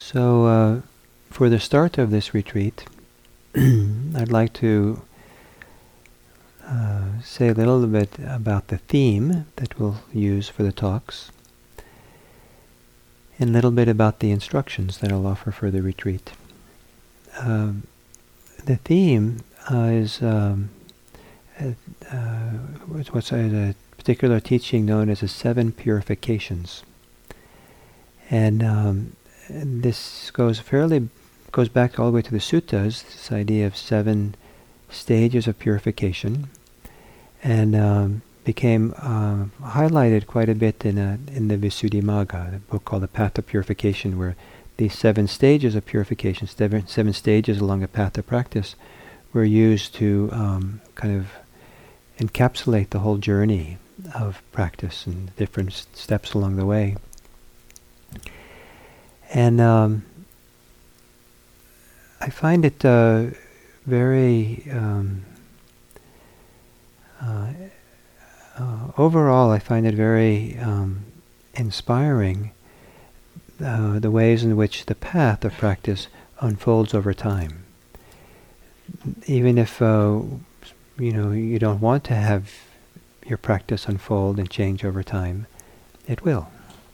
So, for the start of this retreat, I'd like to say a little bit about the theme that we'll use for the talks, and a little bit about the instructions that I'll offer for the retreat. The theme is what's a particular teaching known as the 7 purifications, and this goes back all the way to the suttas. This idea of 7 stages of purification, and became highlighted quite a bit in the Visuddhimagga, the book called The Path of Purification, where these 7 stages of purification, 7 stages along a path of practice, were used to kind of encapsulate the whole journey of practice and different steps along the way. And I find it very overall, I find it very inspiring, the ways in which the path of practice unfolds over time. Even if you don't want to have your practice unfold and change over time, it will.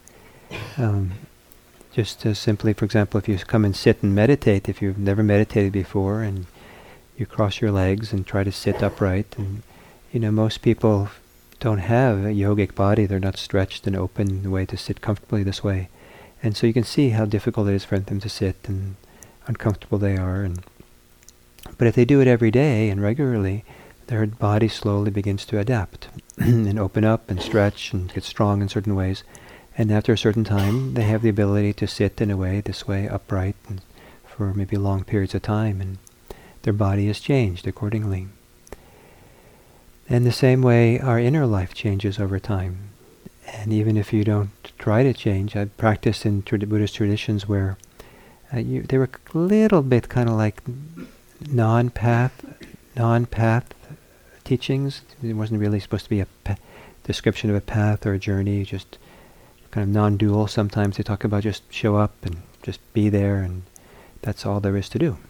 Just as simply, for example, if you come and sit and meditate, if you've never meditated before, and you cross your legs and try to sit upright, and most people don't have a yogic body; they're not stretched and open in the way to sit comfortably this way, and so you can see how difficult it is for them to sit and uncomfortable they are. But if they do it every day and regularly, their body slowly begins to adapt and open up and stretch and get strong in certain ways. And after a certain time, they have the ability to sit in a way, this way, upright, and for maybe long periods of time, and their body is changed accordingly. And the same way, our inner life changes over time. And even if you don't try to change, I've practiced in Buddhist traditions where they were a little bit kind of like non-path teachings. It wasn't really supposed to be a description of a path or a journey, just kind of non-dual. Sometimes they talk about just show up and just be there, and that's all there is to do.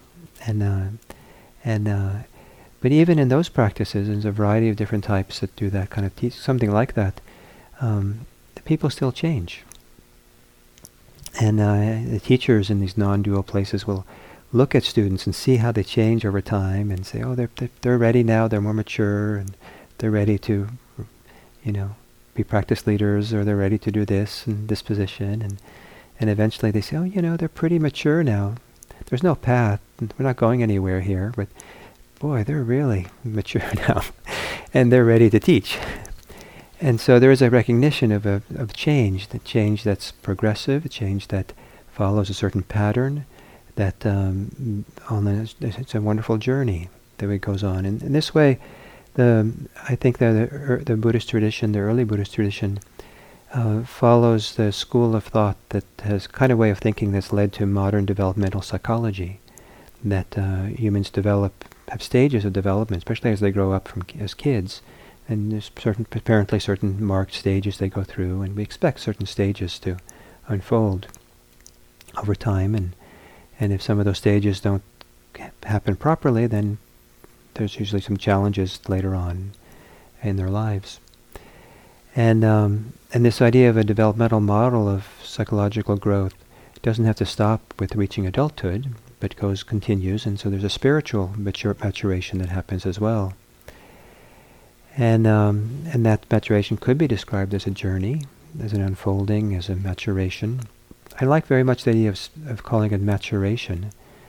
But even in those practices, there's a variety of different types that do that kind of something like that. The people still change, and the teachers in these non-dual places will look at students and see how they change over time, and say, oh, they're ready now. They're more mature, and they're ready to, be practice leaders, or they're ready to do this and this position, and eventually they say, oh, they're pretty mature now. There's no path. We're not going anywhere here, but boy, they're really mature now, and they're ready to teach. And so there is a recognition of change, the change that's progressive, a change that follows a certain pattern, that it's a wonderful journey that it goes on. And in this way, I think that the Buddhist tradition, the early Buddhist tradition, follows the school of thought that has kind of way of thinking that's led to modern developmental psychology, that humans have stages of development, especially as they grow up as kids, and there's apparently certain marked stages they go through, and we expect certain stages to unfold over time, and if some of those stages don't happen properly, then there's usually some challenges later on in their lives. And this idea of a developmental model of psychological growth doesn't have to stop with reaching adulthood, but continues, and so there's a spiritual maturation that happens as well. And that maturation could be described as a journey, as an unfolding, as a maturation. I like very much the idea of calling it maturation.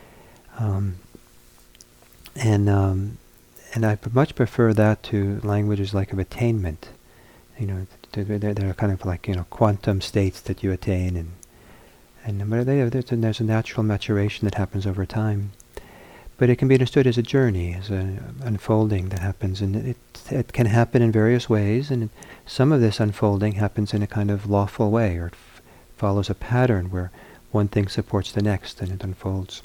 And I much prefer that to languages like of attainment. They're kind of like quantum states that you attain, and there's a natural maturation that happens over time. But it can be understood as a journey, as an unfolding that happens, and it can happen in various ways. And some of this unfolding happens in a kind of lawful way, or follows a pattern where one thing supports the next, and it unfolds.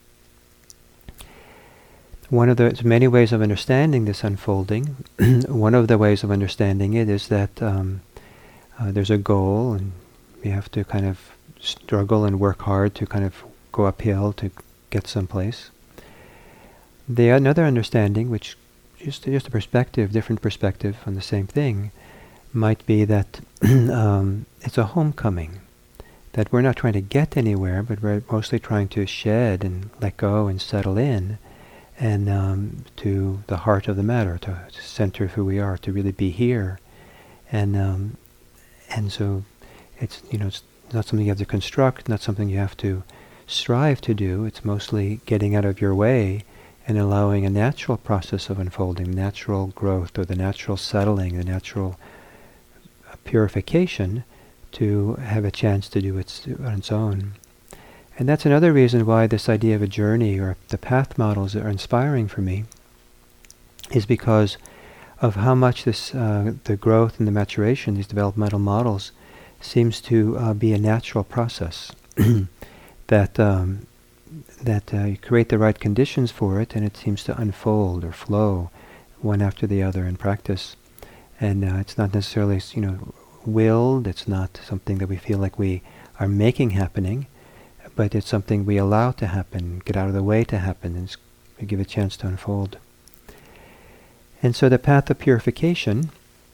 One of the many ways of understanding this unfolding, one of the ways of understanding it is that there's a goal, and we have to kind of struggle and work hard to kind of go uphill to get someplace. Another understanding, which just a perspective, different perspective on the same thing, might be that it's a homecoming. That we're not trying to get anywhere, but we're mostly trying to shed and let go and settle in, and to the heart of the matter, to center of who we are, to really be here, and so it's it's not something you have to construct, not something you have to strive to do. It's mostly getting out of your way and allowing a natural process of unfolding, natural growth, or the natural settling, the natural purification, to have a chance to do it on its own. And that's another reason why this idea of a journey or the path models are inspiring for me, is because of how much this the growth and the maturation, these developmental models, seems to be a natural process. that you create the right conditions for it, and it seems to unfold or flow one after the other in practice. And it's not necessarily willed. It's not something that we feel like we are making happening, but it's something we allow to happen, get out of the way to happen, and we give a chance to unfold. And so the path of purification,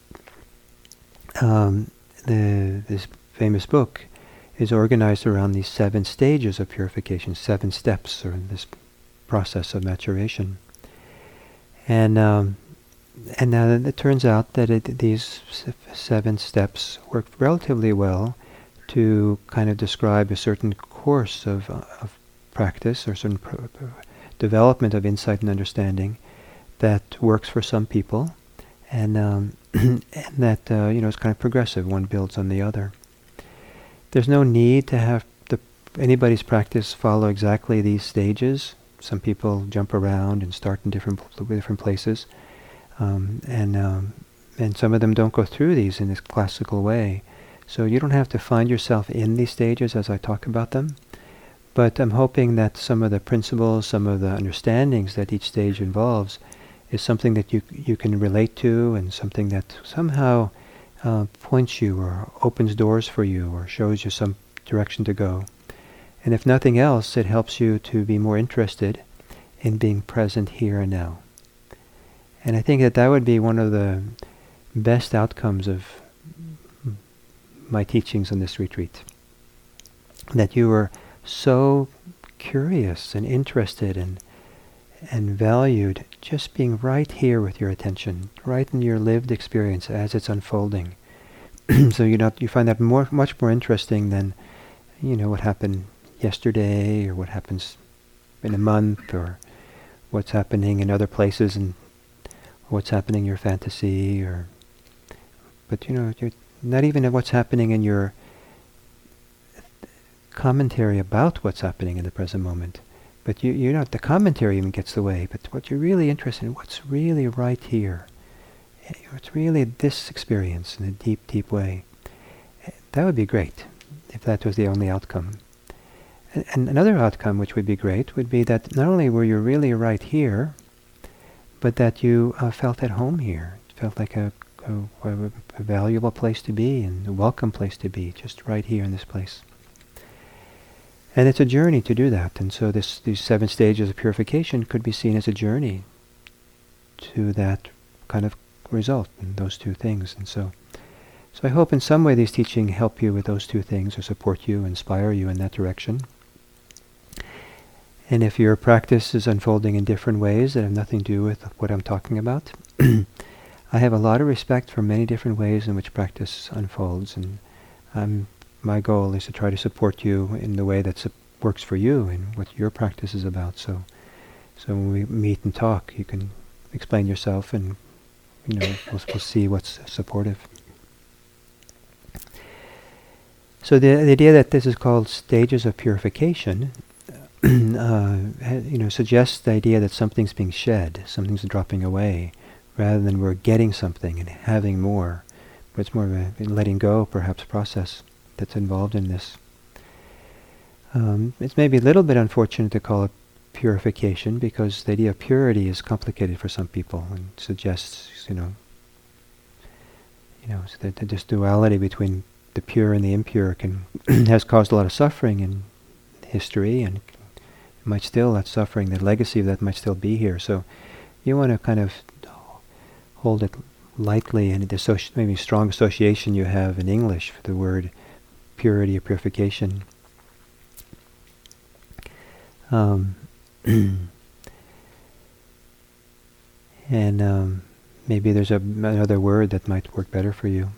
this famous book, is organized around these 7 stages of purification, 7 steps, or this process of maturation. And now it turns out that these 7 steps work relatively well to kind of describe a certain course of practice, or certain development of insight and understanding that works for some people, and and that is kind of progressive. One builds on the other. There's no need to have anybody's practice follow exactly these stages. Some people jump around and start in different places, and some of them don't go through these in this classical way. So you don't have to find yourself in these stages as I talk about them. But I'm hoping that some of the principles, some of the understandings that each stage involves, is something that you can relate to, and something that somehow points you or opens doors for you or shows you some direction to go. And if nothing else, it helps you to be more interested in being present here and now. And I think that would be one of the best outcomes of my teachings on this retreat. That you were so curious and interested and valued just being right here with your attention, right in your lived experience as it's unfolding. So you find that much more interesting than what happened yesterday, or what happens in a month, or what's happening in other places, and what's happening in your fantasy, but you're not even what's happening in your commentary about what's happening in the present moment. But you're not, the commentary even gets the way, but what you're really interested in, what's really right here. It's really this experience in a deep, deep way. That would be great if that was the only outcome. And another outcome which would be great would be that not only were you really right here, but that you felt at home here. It felt like a valuable place to be, and a welcome place to be, just right here in this place. And it's a journey to do that. And so these 7 stages of purification could be seen as a journey to that kind of result, in those 2 things. And so I hope in some way these teachings help you with those 2 things, or support you, inspire you in that direction. And if your practice is unfolding in different ways that have nothing to do with what I'm talking about, I have a lot of respect for many different ways in which practice unfolds, and my goal is to try to support you in the way that works for you and what your practice is about. So when we meet and talk, you can explain yourself, and we'll see what's supportive. So the idea that this is called stages of purification, suggests the idea that something's being shed, something's dropping away, rather than we're getting something and having more. But it's more of a letting go, perhaps, process that's involved in this. It's maybe a little bit unfortunate to call it purification, because the idea of purity is complicated for some people and suggests, so this duality between the pure and the impure has caused a lot of suffering in history, and might still, that suffering, the legacy of that might still be here. So you want to kind of hold it lightly, and maybe strong association you have in English for the word purity or purification. And maybe there's another word that might work better for you.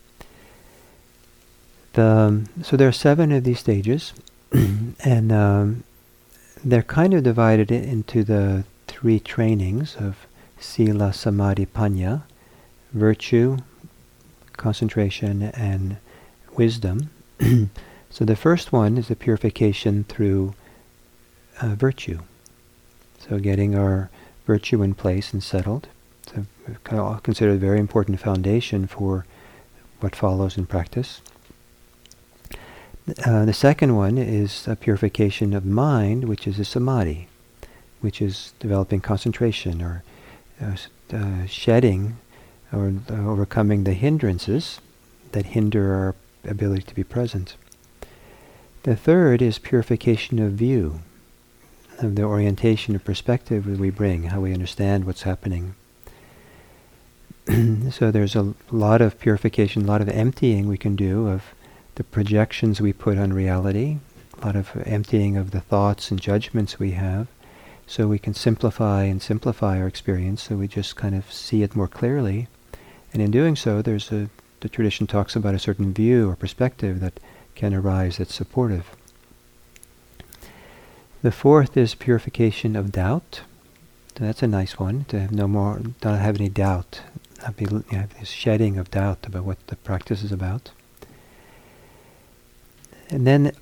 So there are 7 of these stages, and they're kind of divided into the 3 trainings of Sila, Samadhi, Panya, virtue, concentration, and wisdom. So the first one is the purification through virtue. So getting our virtue in place and settled. So kind of considered a very important foundation for what follows in practice. The second one is a purification of mind, which is a samadhi, which is developing concentration, or shedding or overcoming the hindrances that hinder our ability to be present. The third is purification of view, of the orientation of perspective that we bring, how we understand what's happening. So there's a lot of purification, a lot of emptying we can do of the projections we put on reality, a lot of emptying of the thoughts and judgments we have, so we can simplify our experience, so we just kind of see it more clearly. And in doing so, the tradition talks about a certain view or perspective that can arise that's supportive. The fourth is purification of doubt. So that's a nice one, to have not have any doubt, not be have this shedding of doubt about what the practice is about. And then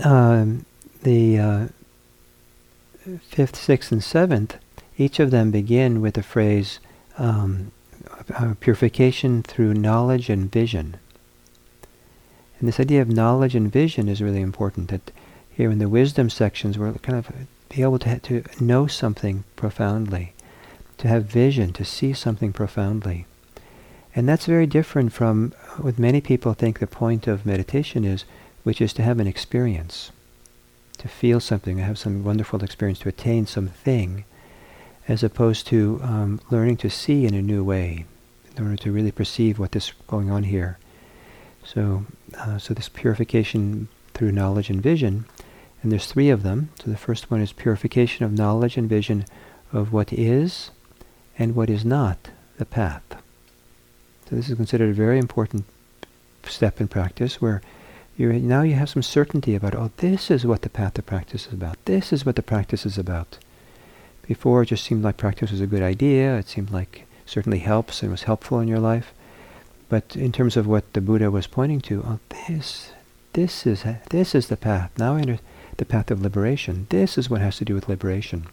the 5th, 6th, and 7th, each of them begin with the phrase purification through knowledge and vision. And this idea of knowledge and vision is really important. That here in the wisdom sections, we're kind of be able to know something profoundly, to have vision, to see something profoundly. And that's very different from what many people think the point of meditation is, which is to have an experience, to feel something, to have some wonderful experience, to attain something, as opposed to learning to see in a new way, in order to really perceive what is going on here. So this purification through knowledge and vision, and there's 3 of them. So the first one is purification of knowledge and vision of what is and what is not the path. So this is considered a very important step in practice, where now you have some certainty about, this is what the path of practice is about. This is what the practice is about. Before, it just seemed like practice was a good idea. It seemed like it certainly helps and was helpful in your life. But in terms of what the Buddha was pointing to, this is the path. Now I understand the path of liberation. This is what has to do with liberation.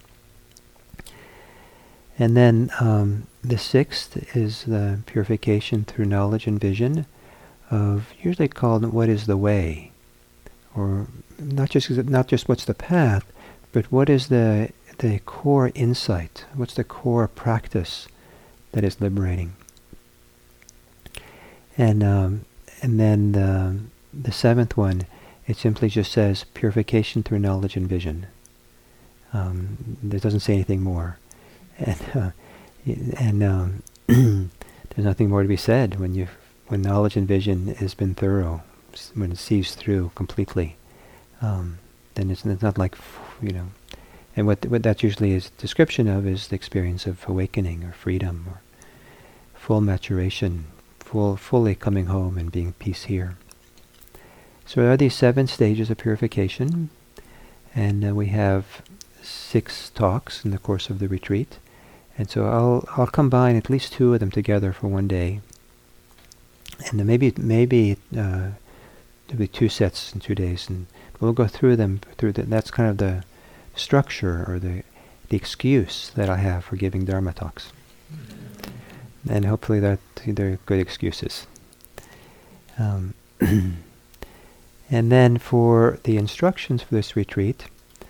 And then the 6th is the purification through knowledge and vision of, usually called, what is the way, or not just what's the path, but what is the core insight, what's the core practice that is liberating. And then the 7th one, it simply just says purification through knowledge and vision. It doesn't say anything more, and there's nothing more to be said when knowledge and vision has been thorough, when it sees through completely. Then it's not like, and what that usually is description of is the experience of awakening or freedom or full maturation, fully coming home and being peace here. So there are these 7 stages of purification, and we have 6 talks in the course of the retreat, and so I'll combine at least 2 of them together for one day, and then maybe there'll be 2 sets in 2 days, and we'll go through them. That's kind of the structure or the excuse that I have for giving Dharma talks, and hopefully they're good excuses. And then for the instructions for this retreat,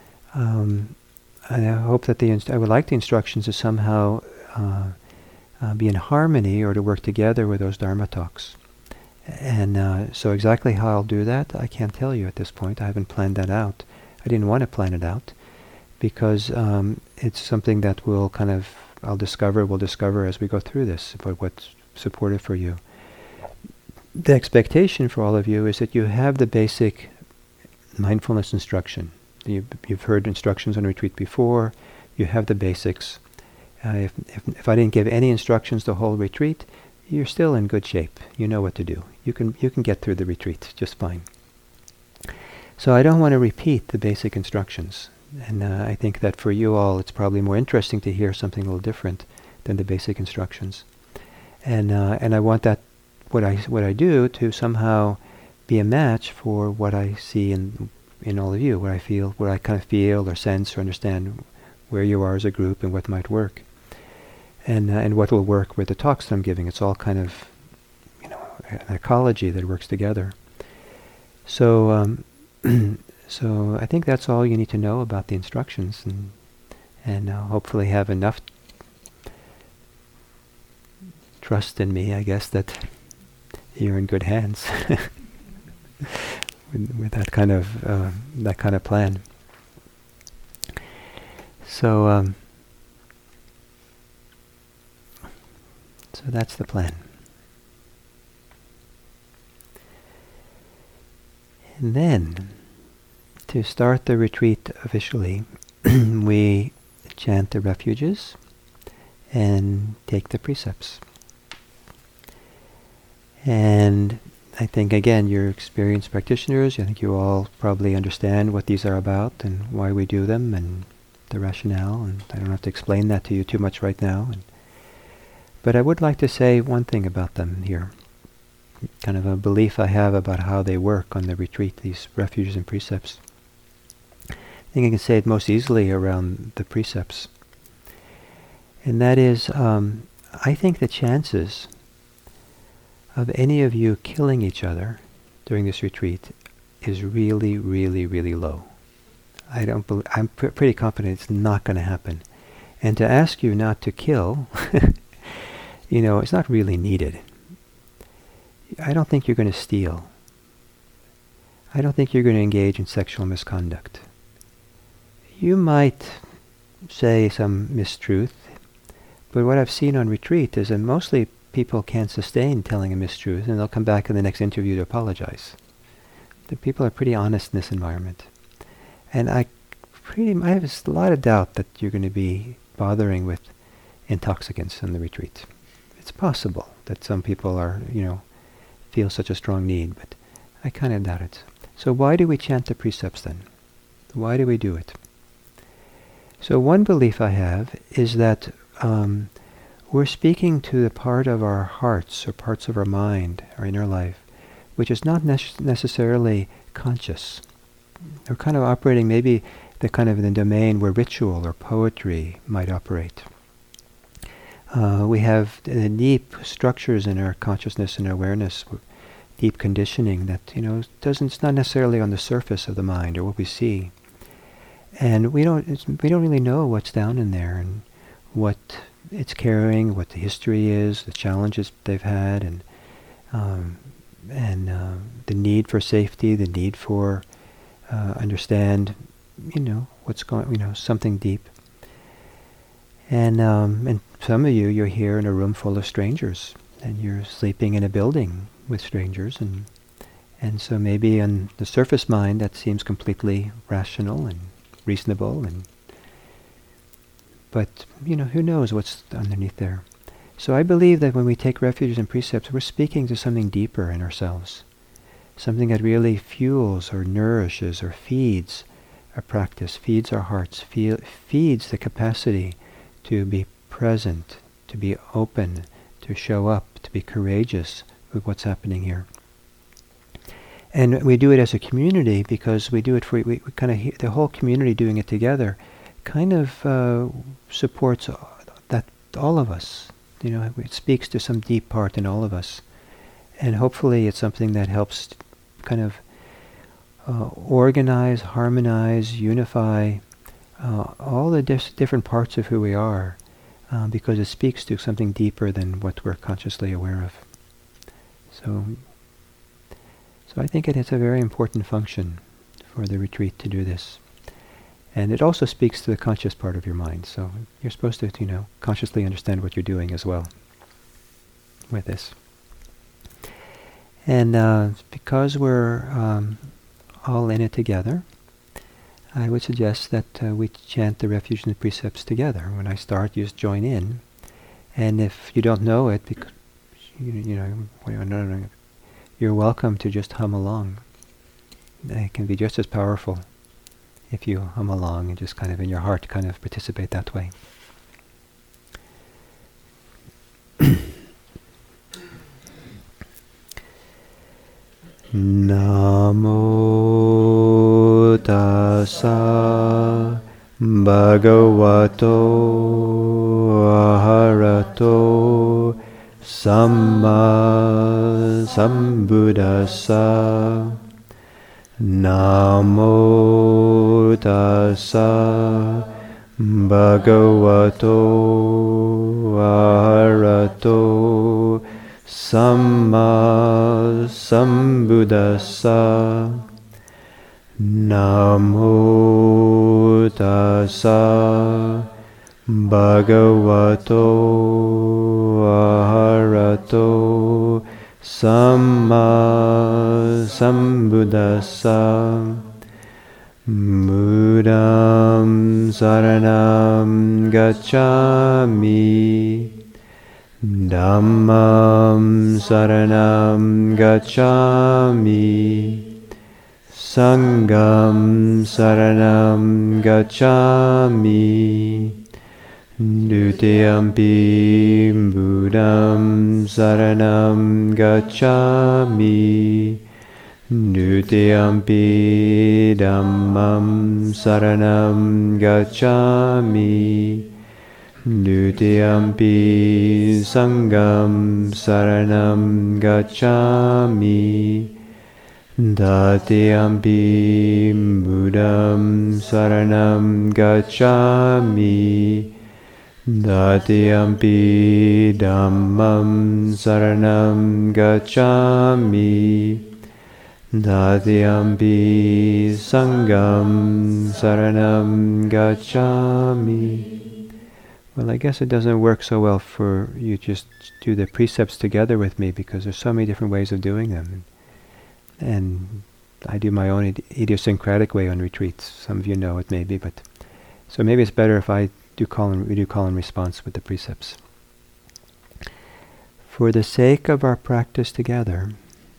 I hope that I would like the instructions to somehow be in harmony or to work together with those Dharma talks. And so exactly how I'll do that, I can't tell you at this point. I haven't planned that out. I didn't want to plan it out because it's something that we'll discover as we go through this, about what's supportive for you. The expectation for all of you is that you have the basic mindfulness instruction. You've heard instructions on retreat before. You have the basics. If I didn't give any instructions the whole retreat, you're still in good shape. You know what to do. You can get through the retreat just fine. So I don't want to repeat the basic instructions. And I think that for you all, it's probably more interesting to hear something a little different than the basic instructions. And I want that what I do to somehow be a match for what I see in all of you, what I kind of feel or sense or understand where you are as a group and what might work, and what will work with the talks that I'm giving. It's all kind of an ecology that works together. So so I think that's all you need to know about the instructions, and hopefully have enough trust in me, I guess, that you're in good hands with that kind of plan. So so that's the plan. And then, to start the retreat officially, we chant the refuges and take the precepts. And I think, again, you're experienced practitioners. I think you all probably understand what these are about and why we do them and the rationale. And I don't have to explain that to you too much right now. But I would like to say one thing about them here. Kind of a belief I have about how they work on the retreat, these refuges and precepts. I think I can say it most easily around the precepts. And that is, I think the chances of any of you killing each other during this retreat is really, really, really low. I'm pretty confident it's not going to happen. And to ask you not to kill, it's not really needed. I don't think you're going to steal. I don't think you're going to engage in sexual misconduct. You might say some mistruth, but what I've seen on retreat is that mostly people can't sustain telling a mistruth, and they'll come back in the next interview to apologize. The people are pretty honest in this environment. And I have a lot of doubt that you're going to be bothering with intoxicants on the retreat. It's possible that some people are, feel such a strong need, but I kind of doubt it. So why do we chant the precepts then? Why do we do it? So one belief I have is that we're speaking to the part of our hearts or parts of our mind, our inner life, which is not necessarily conscious. We're kind of operating maybe the domain where ritual or poetry might operate. We have deep structures in our consciousness and awareness, deep conditioning that it's not necessarily on the surface of the mind or what we see, and we don't really know what's down in there and what it's carrying, what the history is, the challenges they've had, and the need for safety, the need for understand, what's going, something deep. And some of you're here in a room full of strangers, and you're sleeping in a building with strangers, and so maybe on the surface mind that seems completely rational and reasonable, but who knows what's underneath there. So I believe that when we take refuges and precepts, we're speaking to something deeper in ourselves, something that really fuels or nourishes or feeds our practice, feeds our hearts, feeds the capacity to be present, to be open, to show up, to be courageous with what's happening here. And we do it as a community because we do it for, we kind of, the whole community doing it together kind of supports that all of us. It speaks to some deep part in all of us. And hopefully it's something that helps kind of organize, harmonize, unify all the different parts of who we are, because it speaks to something deeper than what we're consciously aware of. So So I think it has a very important function for the retreat to do this. And it also speaks to the conscious part of your mind. So you're supposed to, consciously understand what you're doing as well with this. And because we're all in it together, I would suggest that we chant the refuge and the precepts together. When I start, you just join in. And if you don't know it, because you're welcome to just hum along. It can be just as powerful if you hum along and just kind of in your heart kind of participate that way. Namo tassa bhagavato arahato samma sambuddhassa. Namo tassa bhagavato arahato samma sambuddhassa. Namo tassa bhagavato arahato samma sambuddhassa. Buddham saranam gacchami. Dhammam saranam gacchami. Sangham saranam gacchami. Dutiyampi Buddham saranam gacchami. Dutiyampi Dhammam saranam gacchami. Dutiyampi Sangham saranam gacchami. Tatiyampi Buddham saranam gacchami. Tatiyampi Dhammam saranam gacchami. Tatiyampi Sangham saranam gacchami. Well, I guess it doesn't work so well for you just do the precepts together with me because there's so many different ways of doing them. And I do my own idiosyncratic way on retreats. Some of you know it maybe, but so maybe it's better if we do call and response with the precepts. For the sake of our practice together,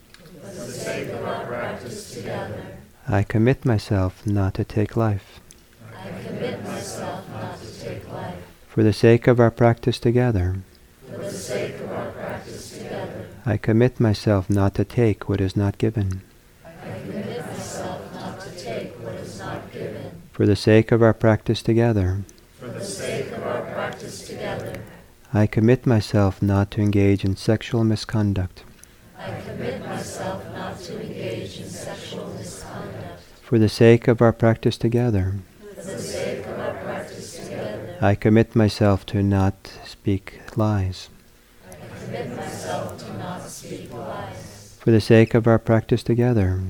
I commit myself not to take life. For the sake of our practice together, I commit myself not to take what is not given. For the sake of our practice together, I commit myself not to engage in sexual misconduct. For the sake of our practice together, I commit myself to not speak lies. For the sake of our practice together,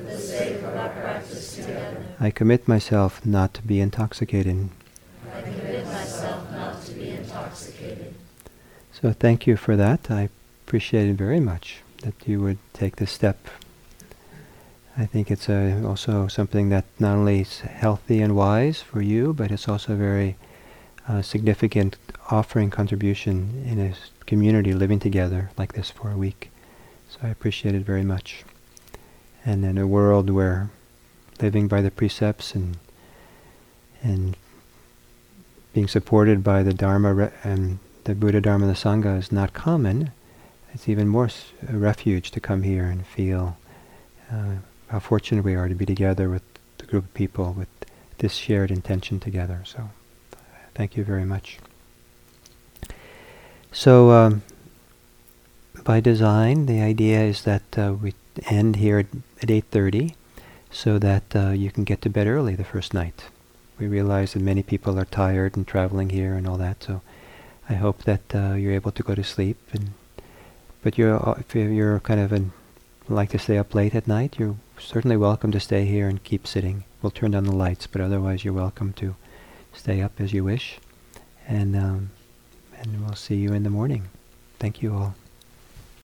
I commit myself not to be intoxicated. So thank you for that. I appreciate it very much that you would take this step. I think it's also something that not only is healthy and wise for you, but it's also very significant offering contribution in a community living together like this for a week. So I appreciate it very much. And in a world where living by the precepts and being supported by the Dharma and the Buddha, Dharma, and the Sangha is not common, it's even more a refuge to come here and feel how fortunate we are to be together with the group of people with this shared intention together. So thank you very much. So by design, the idea is that we end here at 8:30 so that you can get to bed early the first night. We realize that many people are tired and traveling here and all that, so I hope that you're able to go to sleep. But if you're kind of like to stay up late at night, you're certainly welcome to stay here and keep sitting. We'll turn down the lights, but otherwise you're welcome to stay up as you wish. And we'll see you in the morning. Thank you all.